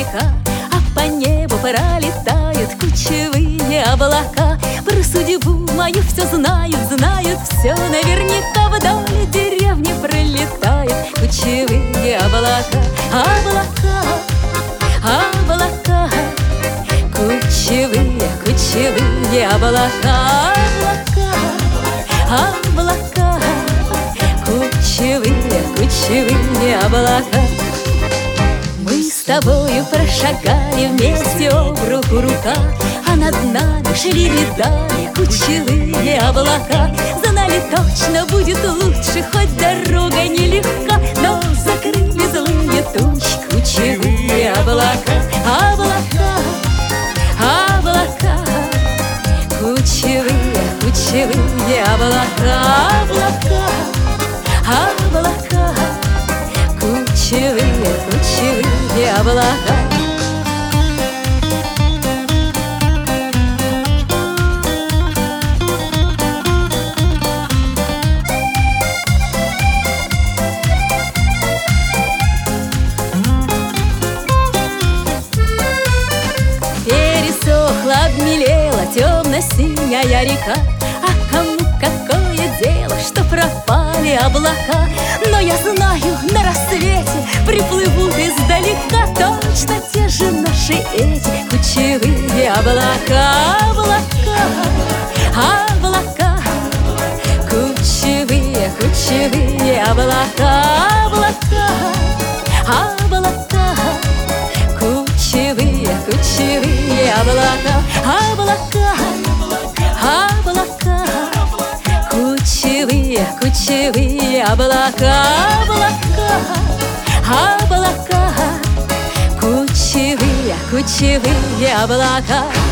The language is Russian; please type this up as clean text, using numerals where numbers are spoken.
река, а по небу пролетают кучевые облака. Про судьбу мою все знают, знают все наверняка. Вдоль деревни пролетают кучевые облака. Облака, облака, кучевые, кучевые облака. Облака, облака, кучевые, кучевые облака. Мы с тобою прошагали вместе об руку рука, а над нами шли рядами кучевые облака. Знали, точно будет лучше, хоть дорога нелегка, но закрыли злые тучи кучевые облака. Облака, облака, кучевые, кучевые облака. Облака, облака, кучевые, кучевые облака. Пересохла, обмелела темно-синяя река, а кому какое дело, что пропали облака? Но я знаю, на рассвете приплывут издалека точно те же наши эти кучевые облака. Облака, облака, кучевые, кучевые облака. Облака, облака, кучевые, кучевые облака. Облака, облака, кучевые, кучевые облака. Облака, облака, кучевые, кучевые облака.